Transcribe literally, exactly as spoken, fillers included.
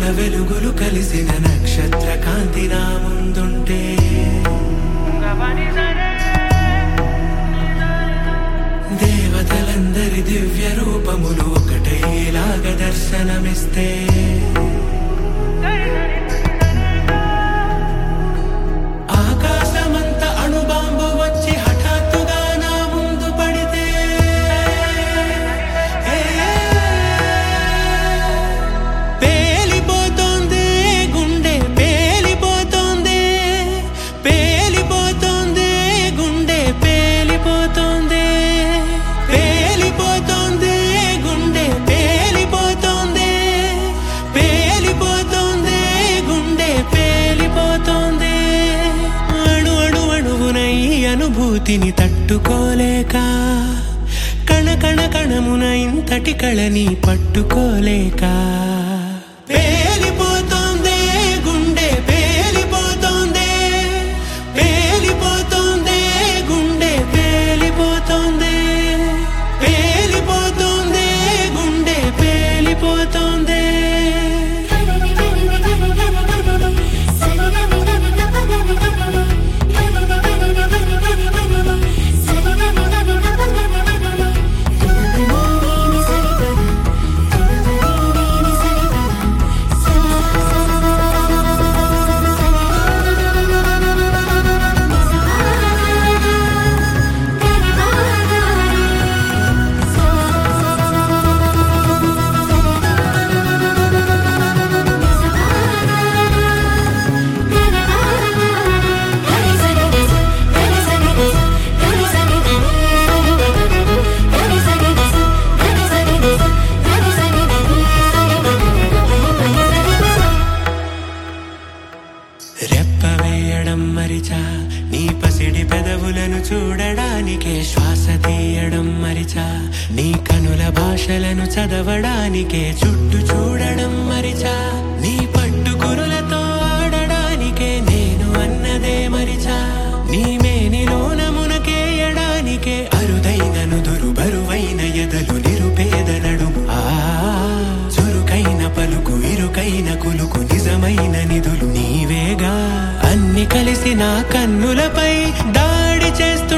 రంగుల వెలుగులు కలిసిన నక్షత్ర కాంతి నా ముందుంటే దేవతలందరి దివ్య రూపములు ఒకటేలాగ దర్శనమిస్తే ఆకాశమంత అణుబాంబు వచ్చి హఠాత్తుగా నా ముందు పడితే పేలిపోతోంది గుండె పేలిపోతోంది పేలిపోతోంది గుండె పేలిపోతోంది పేలిపోతోంది గుండె పేలిపోతోంది పేలిపోతోంది గుండె పేలిపోతోంది అణు అణు అణువున ఈ అనుభూతిని తట్టుకోలేక కణ కణ కణమున ఇంతటి కళని పట్టుకోలేక పేలిపోతోంది గుండె పేలిపోతోంది పేలిపోతోంది గుండె పేలిపోతోంది పేలిపోతోంది గుండె పేలిపోతోంది రెప్పవేయడం మరిచా నీ పసిడి పెదవులను చూడడానికే శ్వాస తీయడం మరిచా నీ కనుల భాషలను చదవడానికే చుట్టూ చూడడం మరిచా నీ పట్టు కురులతో ఆడడానికే నేను అన్నదే మరిచా నీ మేనిలోన మునకేయడానికే అరుదైన నుదురు బరువైన ఎదలు నిరుపేద నడుము ఆ చురుకైన పలుకు ఇరుకైన కులుకు నిజమైన నిధులు నీవేగా అన్ని కలిసి నా కన్నులపై దాడి చేస్తూ